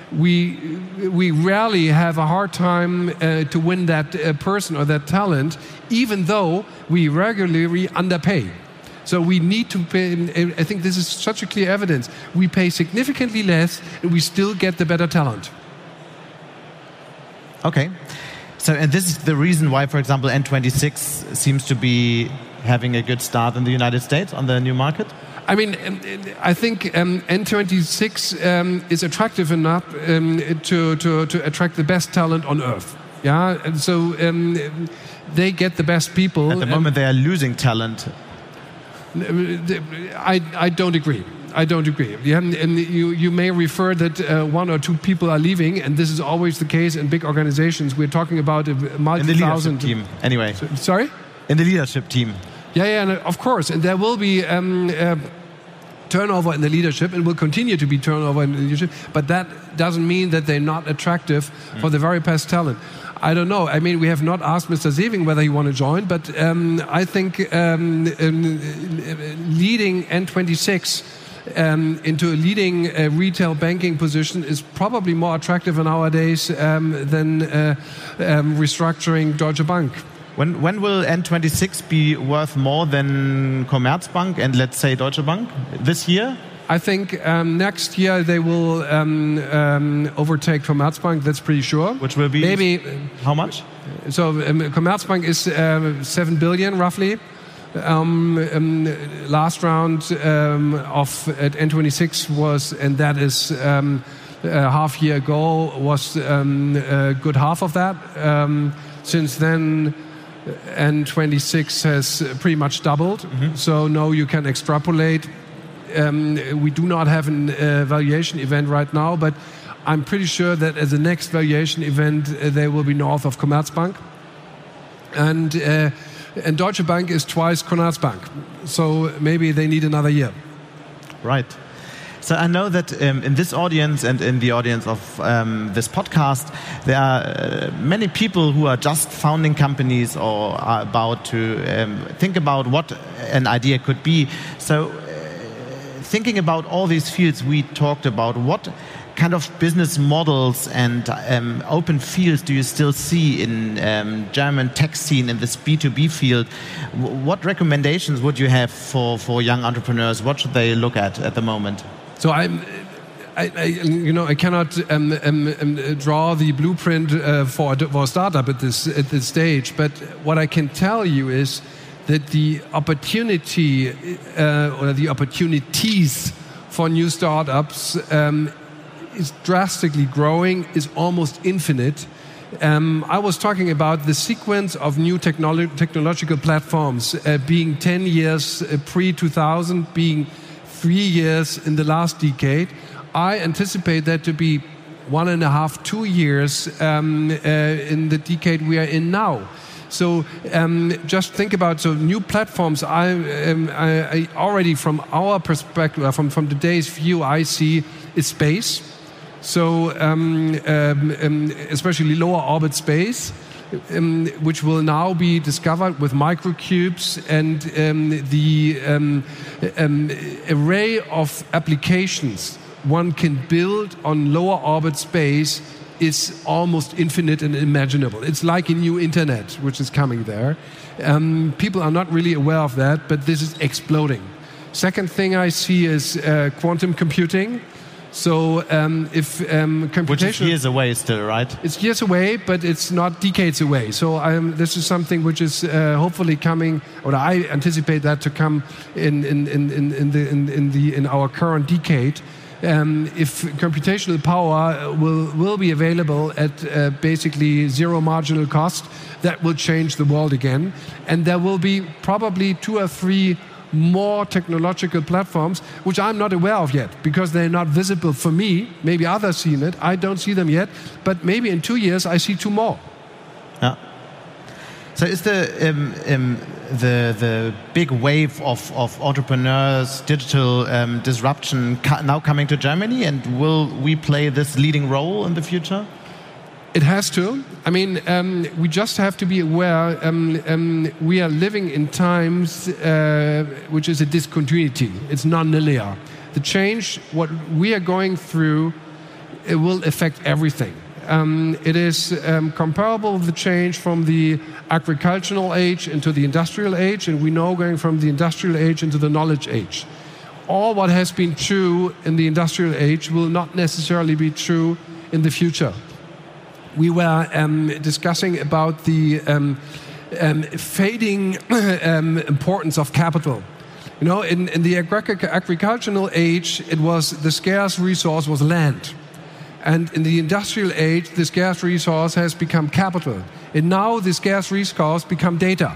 we we rarely have a hard time uh, to win that uh, person or that talent, even though we regularly underpay. So we need to pay, I think this is such a clear evidence. We pay significantly less and we still get the better talent. Okay. So, and this is the reason why, for example, N twenty-six seems to be having a good start in the United States on the new market? I mean, I think um, N twenty-six um, is attractive enough um, to, to, to attract the best talent on earth. Yeah, and so um, they get the best people. At the moment, they are losing talent. I, I don't agree. I don't agree. Yeah, and you, you may refer that uh, one or two people are leaving, and this is always the case in big organizations. We're talking about a multi-thousand... In the leadership team, anyway. So, sorry? In the leadership team. Yeah, yeah, and of course. And there will be um, uh, turnover in the leadership, and will continue to be turnover in the leadership, but that doesn't mean that they're not attractive mm. for the very best talent. I don't know. I mean, we have not asked Mister Sewing whether he want to join, but um, I think um, um, leading N twenty-six um, into a leading uh, retail banking position is probably more attractive nowadays um, than uh, um, restructuring Deutsche Bank. When when will N twenty-six be worth more than Commerzbank and let's say Deutsche Bank this year? I think um, next year they will um, um, overtake Commerzbank. That's pretty sure. Which will be maybe how much? So um, Commerzbank is uh, seven billion roughly. Um, um, last round um, of at N twenty-six was, and that is um, a half year ago, was um, a good half of that. Um, since then, N twenty-six has pretty much doubled. Mm-hmm. So now you can extrapolate. Um, we do not have a uh, valuation event right now, but I'm pretty sure that as the next valuation event, uh, they will be north of Commerzbank. And, uh, and Deutsche Bank is twice Commerzbank. So maybe they need another year. Right. So I know that um, in this audience and in the audience of um, this podcast, there are uh, many people who are just founding companies or are about to um, think about what an idea could be. So thinking about all these fields we talked about, what kind of business models and um, open fields do you still see in um, German tech scene in this B two B field? W- what recommendations would you have for, for young entrepreneurs? What should they look at at the moment? So I'm, I, I you know, I cannot um, um, um, draw the blueprint uh, for, for a startup at this at this stage. But what I can tell you is that the opportunity uh, or the opportunities for new startups um, is drastically growing, is almost infinite. Um, I was talking about the sequence of new technolo- technological platforms uh, being ten years uh, pre two thousand, being three years in the last decade. I anticipate that to be one and a half, two years um, uh, in the decade we are in now. So um, just think about so new platforms. I, um, I, I already from our perspective, from from today's view, I see is space. So um, um, um, especially lower orbit space, um, which will now be discovered with microcubes and um, the um, um, array of applications one can build on lower orbit space is almost infinite and imaginable. It's like a new internet, which is coming there. Um, people are not really aware of that, but this is exploding. Second thing I see is uh, quantum computing. So um, if um, computation... Which is years away still, right? It's years away, but it's not decades away. So um, this is something which is uh, hopefully coming, or I anticipate that to come in in in in, in the in, in the in our current decade. Um, if computational power will will be available at uh, basically zero marginal cost, that will change the world again, and there will be probably two or three more technological platforms which I'm not aware of yet because they're not visible for me. Maybe others see it. I don't see them yet, but maybe in two years I see two more. Yeah. So is the um, um, the the big wave of, of entrepreneurs, digital um, disruption now coming to Germany, and will we play this leading role in the future? It has to. I mean, um, we just have to be aware um, um, we are living in times uh, which is a discontinuity. It's non-linear. The change, what we are going through, it will affect everything. Um, it is um, comparable with the change from the agricultural age into the industrial age, and we know going from the industrial age into the knowledge age. All what has been true in the industrial age will not necessarily be true in the future. We were um, discussing about the um, um, fading um, importance of capital. You know, in, in the agric- agricultural age, it was the scarce resource was land. And in the industrial age, the scarce resource has become capital. And now the scarce resource become data.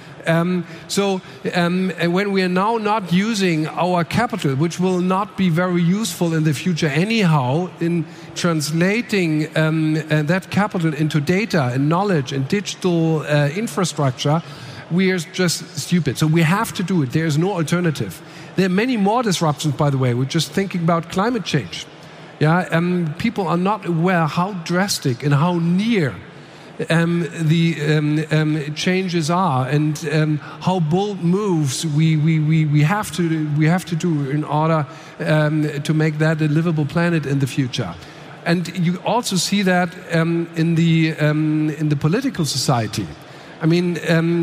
Um, so um, and when we are now not using our capital, which will not be very useful in the future anyhow, in translating um, uh, that capital into data and knowledge and digital uh, infrastructure, we are just stupid. So we have to do it. There is no alternative. There are many more disruptions, by the way. We're just thinking about climate change. Yeah, um, people are not aware how drastic and how near um, the um, um, changes are, and um, how bold moves we, we, we, we have to we have to do in order um, to make that a livable planet in the future. And you also see that um, in the um, in the political society. I mean, um,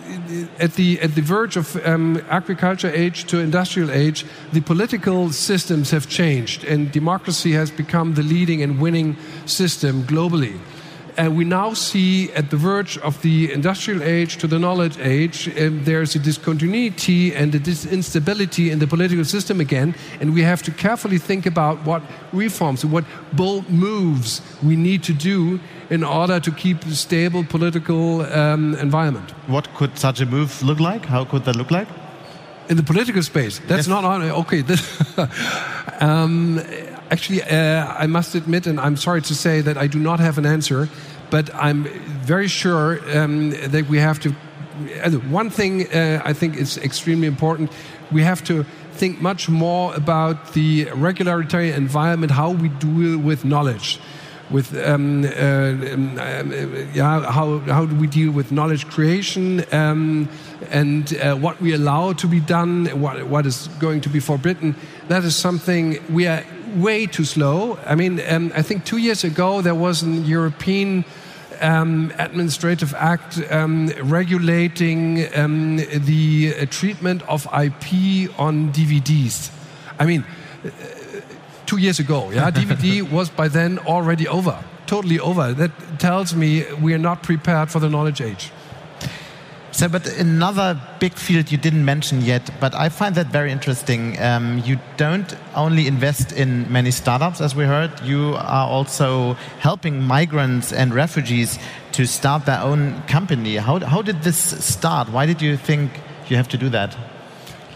at the at the verge of um, agriculture age to industrial age, the political systems have changed, and democracy has become the leading and winning system globally. And we now see at the verge of the industrial age to the knowledge age, um, there's a discontinuity and a dis- instability in the political system again, and we have to carefully think about what reforms, what bold moves we need to do in order to keep a stable political um, environment. What could such a move look like? How could that look like? In the political space? That's yes. not on. Okay. This, um, actually, uh, I must admit, and I'm sorry to say that I do not have an answer, but I'm very sure um, that we have to. Uh, one thing uh, I think is extremely important. We have to think much more about the regulatory environment, how we deal with knowledge. With um, uh, um, uh, yeah, how how do we deal with knowledge creation um, and uh, what we allow to be done, what what is going to be forbidden? That is something we are way too slow. I mean, um, I think two years ago there was a European um, administrative act um, regulating um, the uh, treatment of I P on D V Ds. I mean. Uh, Two years ago, yeah, D V D was by then already over, totally over. That tells me we are not prepared for the knowledge age. So, but another big field you didn't mention yet, but I find that very interesting. Um, you don't only invest in many startups, as we heard. You are also helping migrants and refugees to start their own company. How how did this start? Why did you think you have to do that?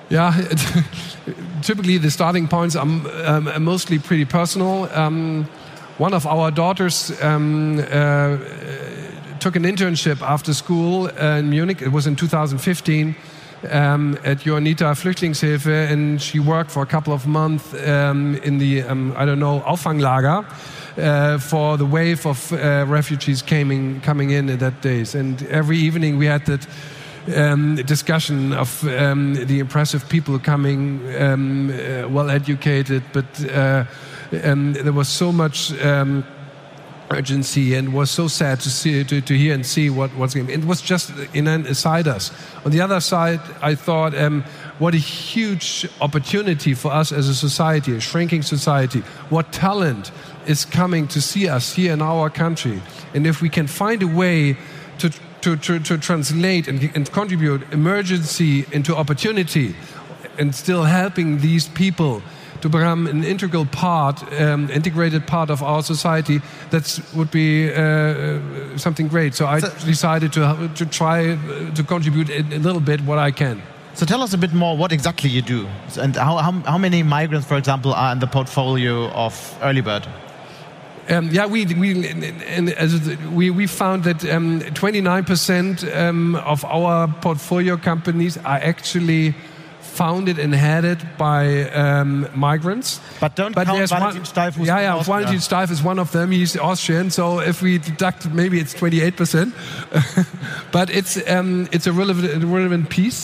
Yeah, typically the starting points are um, mostly pretty personal. Um, one of our daughters um, uh, took an internship after school in Munich. It was in two thousand fifteen um, at Johanniter Flüchtlingshilfe, and she worked for a couple of months um, in the, um, I don't know, Auffanglager uh, for the wave of uh, refugees coming, coming in at that days. And every evening we had that um, discussion of um, the impressive people coming, um, uh, well-educated, but uh, um, there was so much Um, urgency, and was so sad to see, to, to hear and see what what's going. It was just in an aside us. On the other side, I thought, um, what a huge opportunity for us as a society, a shrinking society. What talent is coming to see us here in our country, and if we can find a way to to to, to translate and, and contribute emergency into opportunity, and still helping these people to become an integral part, um, integrated part of our society, that would be uh, something great. So I so, decided to to try to contribute a little bit what I can. So tell us a bit more what exactly you do, and how how, how many migrants, for example, are in the portfolio of Earlybird? Um, yeah, we we and as we we found that um, twenty-nine percent um, of our portfolio companies are actually founded and headed by um, migrants. But don't but count Valentin Steif. Yeah, yeah, Valentin Steif is one of them. He's Austrian, so if we deduct, maybe it's twenty-eight percent. But it's um, it's a relevant, a relevant piece.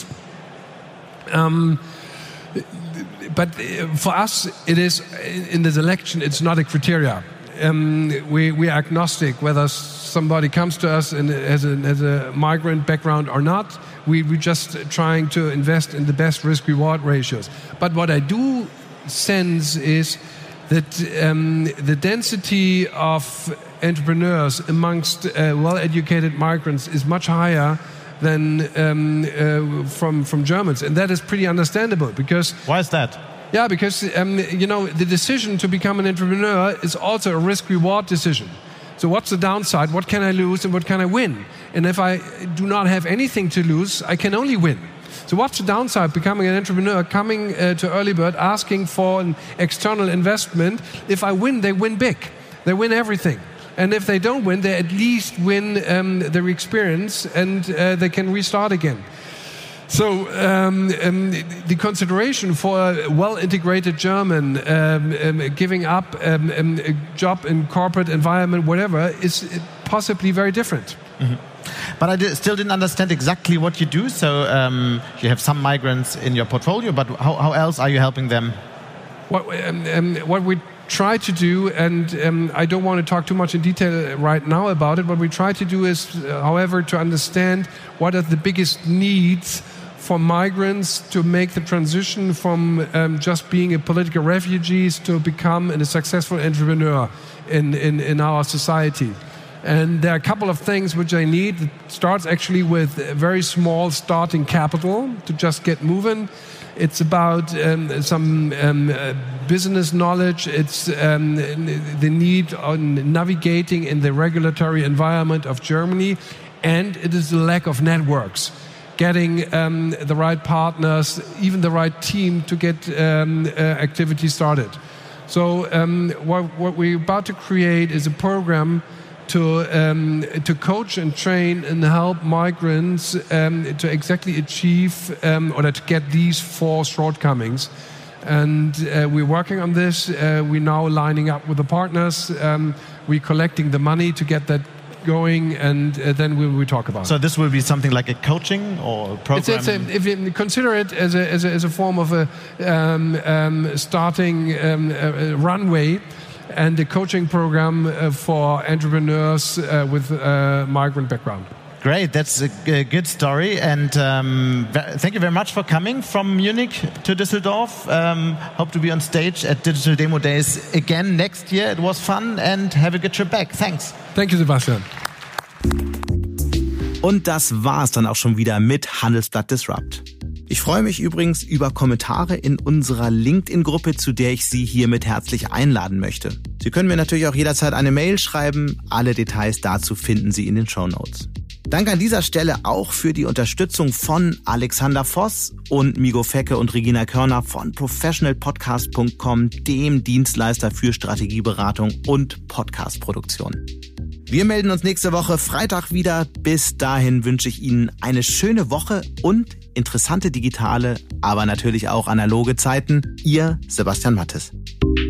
Um, but for us, it is, in the selection, it's not a criteria. Um, we, we are agnostic whether somebody comes to us and has a, has a migrant background or not. We, we're just trying to invest in the best risk-reward ratios. But what I do sense is that um, the density of entrepreneurs amongst uh, well-educated migrants is much higher than um, uh, from, from Germans. And that is pretty understandable because... Why is that? Yeah, because, um, you know, the decision to become an entrepreneur is also a risk-reward decision. So what's the downside? What can I lose and what can I win? And if I do not have anything to lose, I can only win. So what's the downside? Becoming an entrepreneur, coming uh, to Earlybird, asking for an external investment. If I win, they win big. They win everything. And if they don't win, they at least win um, their experience, and uh, they can restart again. So um, um, the consideration for a well-integrated German um, um, giving up um, um, a job in corporate environment, whatever, is possibly very different. Mm-hmm. But I did, still didn't understand exactly what you do. So um, you have some migrants in your portfolio, but how, how else are you helping them? What, um, um, what we try to do, and um, I don't want to talk too much in detail right now about it, what we try to do is, uh, however, to understand what are the biggest needs for migrants to make the transition from um, just being a political refugees to become a successful entrepreneur in, in, in our society. And there are a couple of things which I need. It starts actually with a very small starting capital to just get moving. It's about um, some um, uh, business knowledge. It's um, the need on navigating in the regulatory environment of Germany. And it is the lack of networks. Getting um, the right partners, even the right team to get um, uh, activity started. So um, what, what we're about to create is a program to um, to coach and train and help migrants um, to exactly achieve um, or to get these four shortcomings. And uh, we're working on this. Uh, we're now lining up with the partners. Um, we're collecting the money to get that going, and uh, then we will talk about so it. So this will be something like a coaching or a program? It's, it's a, if you consider it as a, as a, as a form of a um, um, starting um, a, a runway and a coaching program uh, for entrepreneurs uh, with uh, migrant background. Great, that's a, a good story, and um, thank you very much for coming from Munich to Düsseldorf. Um, hope to be on stage at Digital Demo Days again next year. It was fun, and have a good trip back. Thanks. Thank you, Sebastian. Und das war's dann auch schon wieder mit Handelsblatt Disrupt. Ich freue mich übrigens über Kommentare in unserer LinkedIn-Gruppe, zu der ich Sie hiermit herzlich einladen möchte. Sie können mir natürlich auch jederzeit eine Mail schreiben. Alle Details dazu finden Sie in den Shownotes. Dank an dieser Stelle auch für die Unterstützung von Alexander Voss und Migo Fecke und Regina Körner von professional podcast punkt com, dem Dienstleister für Strategieberatung und Podcastproduktion. Wir melden uns nächste Woche Freitag wieder. Bis dahin wünsche ich Ihnen eine schöne Woche und interessante digitale, aber natürlich auch analoge Zeiten. Ihr Sebastian Mattes.